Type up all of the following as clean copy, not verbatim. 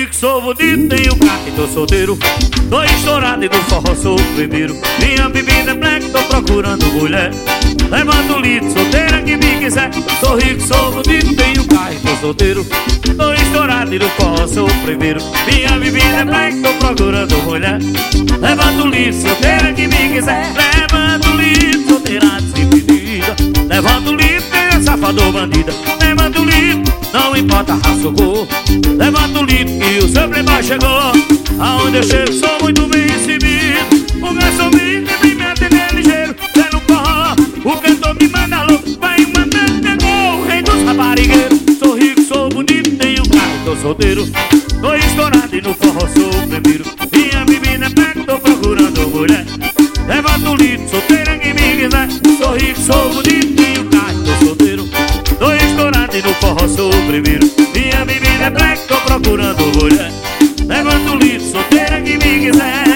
rico, sou bonito, tenho carro e tô solteiro. Tô estourado e no forró sou o primeiro. Minha bebida é black, tô procurando mulher. Levanta o litro, solteira que me quiser. Sou rico, sou bonito, tenho carro e tô solteiro. Tô estourado e no forró sou o primeiro. Minha bebida é black, tô procurando mulher. Levanta o litro, solteira que me quiser. Levanta o litro, solteira desimpedida. Levanta o litro, tem safado ou bandida. Levanta o litro, não importa a raça ou cor. Levanta o litro que o seu playboy chegou. Aonde eu chego sou muito bem recebido. O garçom me atender ligeiro. Zé no forró, o cantor me manda louco. Vai mandando, pegou o rei dos raparigueiros. Sou rico, sou bonito, tenho carro, tô solteiro. Tô estourado e no forró sou o primeiro. Minha bebida é black, tô procurando mulher. Levanta o litro, solteira que me quiser. Sou rico, sou bonito, tenho carro, tô solteiro. Tô estourado e no forró sou o primeiro. Minha bebida é black, tô procurando mulher. Levanta o litro, solteira que me quiser.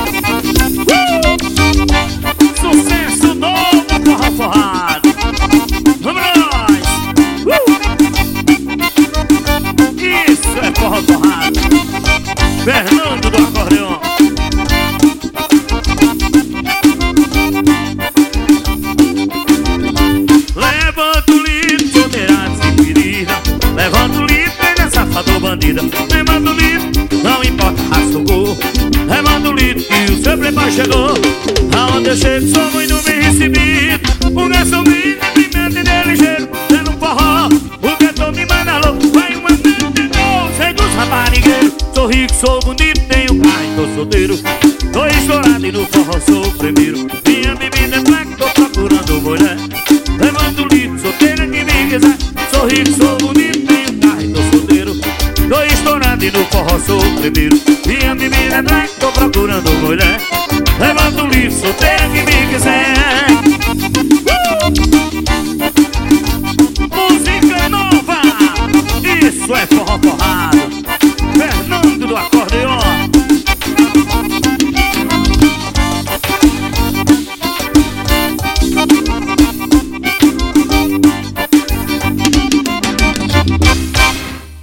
Sucesso novo, forró forrado. Vamos nós! Isso é forró forrado. Fernando do acordeão. Levanta o litro, solteira desimpedida. Levanta o litro, pega safado bandida. Levanta o litro, não importa a raça ou cor. Levanta o litro que o seu playboy chegou. Aonde eu chego sou muito bem recebido. O garçom me atender ligeiro. É no forró, o cantor me manda louco. Vai mandando, pegou o rei dos raparigueiros. Sou rico, sou bonito, tenho carro e tô solteiro. Tô estourado e no forró sou o primeiro. Minha bebida é black, tô procurando mulher. Levanta o litro, solteira que me quiser. Sou rico, sou bonito, tenho carro e tô solteiro. Tô estourado e no forró sou o primeiro. Minha bebida é black, tô procurando mulher. Levanta o litro, solteira que me quiser. Música nova, isso é forró forrado.